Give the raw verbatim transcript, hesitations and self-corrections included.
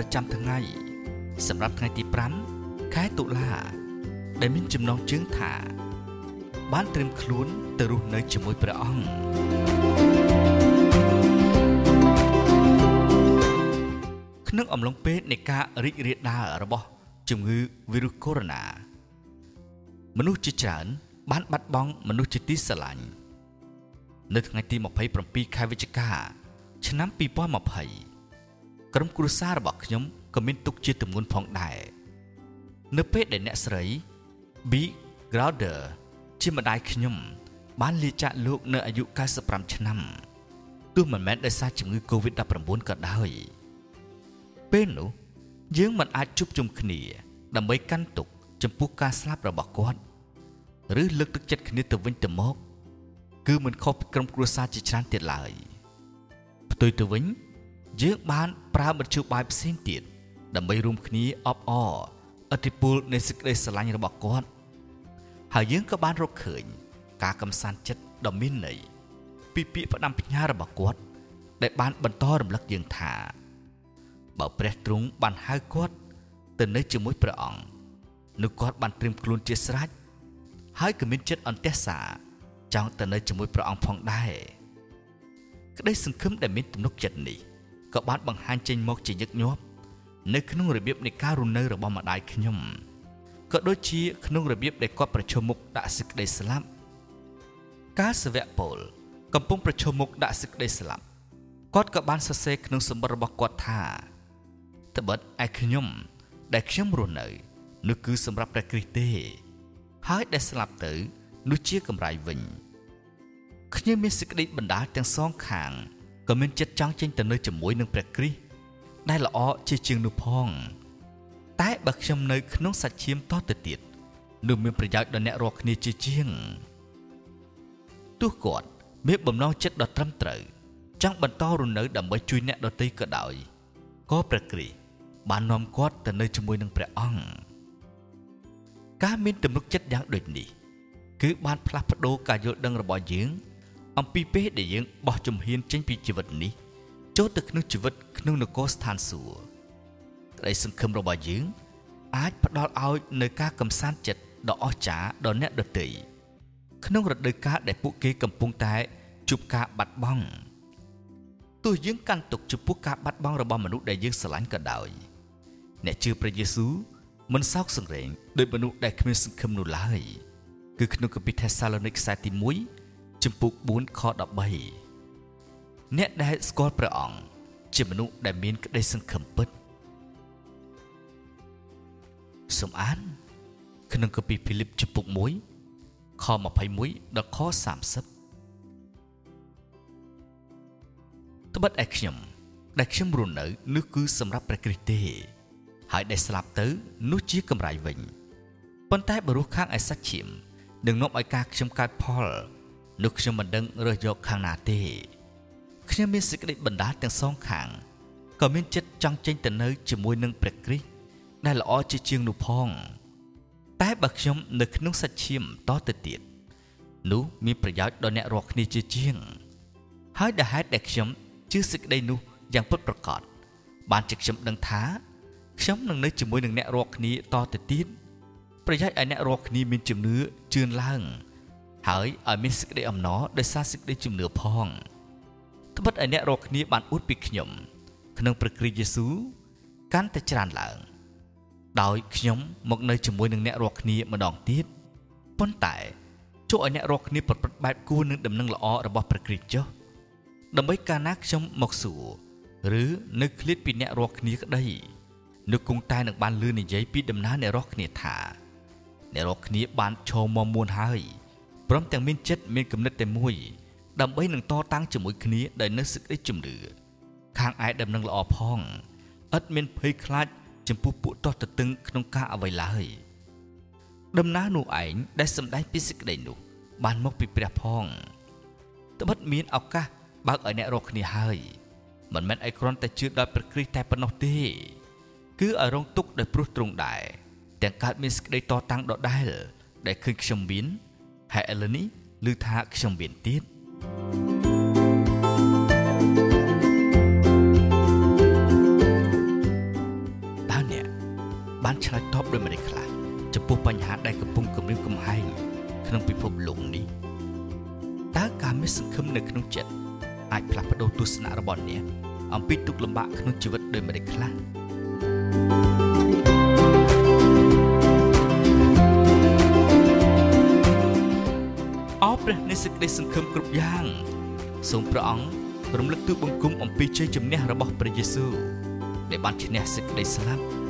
ចាំថ្ងៃសម្រាប់ថ្ងៃទីប្រាំខែតុលាដែលមានចំណងជើងថាបានត្រៀមខ្លួនទៅរស់នៅជាមួយព្រះអង្គក្នុងអំឡុងពេលនៃការរីករាលដាលរបស់ជំងឺវីរុសកូវីដ មនុស្សជាច្រើនបានបាត់បង់មនុស្សជាទីស្រឡាញ់នៅថ្ងៃទីម្ភៃប្រាំពីរខែវិច្ឆិកាឆ្នាំពីរពាន់ម្ភៃក្រុមគ្រួសាររបស់ខ្ញុំក៏មានទុក្ខជាទម្ងន់ផងដែរនៅពេលដែលអ្នកស្រី B. Crowder ជាម្ដាយខ្ញុំបានលាចាកលោកនៅអាយុកៅសិបប្រាំឆ្នាំទោះមិនមែនដោយសារជំងឺ កូវីដ ដប់ប្រាំបួន ក៏ដោយពេលនោះយើងមិនអាចជួបជុំគ្នាដើម្បីកាន់ទុក្ខចំពោះការស្លាប់របស់គាត់ឬលើកទឹកចិត្តគ្នាទៅវិញទៅមកគឺមិនខុសពីក្រុមគ្រួសារជាច្រើនទៀតឡើយផ្ទុយទៅវិញយើងបានប្រើមធ្យោបាយផ្សេងទៀតដើម្បីរួមគ្នាអបអរឥទ្ធិពលនៃសេចក្តីស្រឡាញ់របស់គាត់ហើយយើងក៏បានរកឃើញការកំសាន្តចិត្តដ៏មានន័យពីពាក្យផ្ដាំផ្ញើរបស់គាត់ដែលបានបន្តរំលឹកយើងថាបើព្រះទ្រង់បានហៅគាត់ទៅនៅជាមួយព្រះអង្គនោះគាត់បានត្រៀមខ្លួនជាស្រេចហើយក៏មានចិត្តអន្ទះសារចង់ទៅនៅជាមួយព្រះអង្គផងដែរក្តីសង្ឃឹមដែលមានទំនុកចិត្តនេះក៏បានបង្ហាញចេញមកជាញឹកញាប់នៅក្នុងរបៀបនៃការរស់នៅរបស់ម្ដាយខ្ញុំក៏ដូចជាក្នុងរបៀបដែលគាត់ប្រឈមមុខដាក់សេចក្តីស្លាប់ការសាវកពូលកំពុងប្រឈមមុខដាក់សេចក្តីស្លាប់គាត់ក៏បានសរសេរក្នុងសម្បត្តិរបស់គាត់ថាត្បិតឯខ្ញុំដែលខ្ញុំរស់នៅនោះគឺសម្រាប់ព្រះគ្រីស្ទទេហើយដែលស្លាប់ទៅនោះជាកម្រៃវិញខ្ញុំមានសេចក្តីបណ្ដាលទាំងសងខាងក៏មានចិត្តចង់ចេញទៅនៅជាមួយនឹងព្រះគ្រីស្ទដែលល្អជាជាងនោះផងតែបើខ្ញុំនៅក្នុងសាច់ឈាមតទៅទៀតនោះមានប្រយោជន៍ដល់អ្នករាល់គ្នាជាជាងទោះគាត់មានបំណងចិត្តដ៏ត្រឹមត្រូវចង់បន្តរស់នៅដើម្បីជួយអ្នកដទៃក៏ដោយក៏ព្រះគ្រីស្ទបាននាំគាត់ទៅនៅជាមួយនឹងព្រះអង្គការមានទំនុកចិត្តយ៉ាងដូចនេះគឺបានផ្លាស់ប្ដូរការយល់ដឹងរបស់យើងអំពីពេលដែលយើងបោះជំហានចេញពីជីវិតនេះចូលទៅក្នុងជីវិតក្នុងនគរស្ថានសួគ៌ក្តីសង្ឃឹមរបស់យើងអាចផ្ដល់ឲ្យនៅការកំសាន្តចិត្តដ៏អស្ចារ្យដល់អ្នកដទៃក្នុងរដូវកាលដែលពួកគេកំពុងតែជួបការបាត់បង់ទោះយើងកាន់ទុក្ខចំពោះការបាត់បង់របស់មនុស្សដែលយើងស្រឡាញ់ក៏ដោយអ្នកជឿព្រះយេស៊ូវមិនសោកសង្រេងដោយមនុស្សដែលគ្មានសង្ឃឹមនោះឡើយគឺក្នុងគម្ពីរថេសាឡូនីកខ្សែទីមួយចំពុកបួនខដប់បីអ្នកដែលស្គាល់ព្រះអង្គជាមនុស្សដែលមានក្តីសង្ឃឹមពិតសូមអានក្នុងគម្ពីរភីលីបចំពុកមួយខម្ភៃមួយដល់ខសាមសិបត្បិតឯខ្ញុំដែលខ្ញុំរស់នៅនោះគឺសម្រាប់ព្រះគ្រីស្ទទេហើយដែលស្លាប់ទៅនោះជាកម្រៃវិញប៉ុន្តែបរោះខាងឯសាច់ឈាមនឹងនាំឲ្យការខ្ញុំកើតផលនោះខ្ញុំមិនដឹងរើសយកខាងណាទេខ្ញុំមានសេចក្តីបណ្ដាលទាំងសងខាងក៏មានចិត្តចង់ចេញទៅនៅជាមួយនឹងព្រះគ្រីស្ទដែលល្អជាជាងនោះផងតែបើខ្ញុំនៅក្នុងសាច់ឈាមតទៅទៀតនោះមានប្រយោជន៍ដល់អ្នករាល់គ្នាជាជាងហើយដែលហេតុដែលខ្ញុំជឿសេចក្តីនោះយ៉ាងពិតប្រាកដបានជាខ្ញុំដឹងថាខ្ញុំនឹងនៅជាមួយនឹងអ្នករាល់គ្នាតទៅទៀតប្រយោជន៍ឲ្យអ្នករាល់គ្នាមានជំនឿជឿនឡើងហើយឲ្យមានសេចក្តីអំណរដោយសារសេចក្តីជំនឿផងត្បិតឲ្យអ្នករាល់គ្នាបានអួតពីខ្ញុំក្នុងព្រះគ្រីស្ទយេស៊ូវកាន់តែច្រើនឡើងដោយខ្ញុំមកនៅជាមួយនឹងអ្នករាល់គ្នាម្ដងទៀតប៉ុន្តែជួយឲ្យអ្នករាល់គ្នាប្រព្រឹត្តបែបគួរនឹងដំណឹងល្អរបស់ព្រះគ្រីស្ទចុះដើម្បីកាលណាខ្ញុំមកសួរឬនៅឃ្លាតពីអ្នករាល់គ្នាក្តីនោះគង់តែនឹងបានលឺនិយាយពីដំណើរអ្នករាល់គ្នាថាអ្នករាល់គ្នាបានឈរមមួនហើយព្រមទាំងមានចិត្តមានគំនិតតែមួយដើម្បីនឹងតតាំងជាមួយគ្នាដោយនៅសេចក្តីជំនឿខាងឯដំណឹងល្អផងឥតមានភ័យខ្លាចចំពោះពួកទាស់ទទឹងក្នុងការអ្វីឡើយដំណើរនោះឯងដែលសម្ដែងពីសេចក្តីនោះបានមកពីព្រះផងត្បិតមានឱកាសបើកឲ្យអ្នករកគ្នាហើយមិនមែនឲ្យគ្រាន់តែជឿដល់ព្រះគ្រីស្ទតែប៉ុណ្ណោះទេគឺឲ្យរងទុក្ខដោយព្រោះទ្រង់ដែរទាំងកើតមានសេចក្តីតតាំងដដែលដែលឃើញខ្ញុំមានហើយឥឡូវនេះឮថាខ្ញុំមានទៀតតើអ្នកបានឆ្លើយតបដោយម្តេចខ្លះចំពោះបញ្ហាដែលកំពុងគំរាមកំហែងក្នុងពិភពលោកនេះតើការមានសង្ឃឹមនៅក្នុងចិត្តអាចផ្លាស់ប្ដូរទស្សនៈរបស់អ្នកអំពីទុក្ខលំបាកក្នុងជីវិតដោយម្តេចខ្លះអោព្រះនៃសេចក្តីសង្ឃឹមគ្រប់យ៉ាងសូមព្រះអង្គរំលឹកទូលបង្គំអំពីជ័យជំនះរបស់ព្រះយេស៊ូវដែលបានឈ្នះសេចក្តីស្លាប់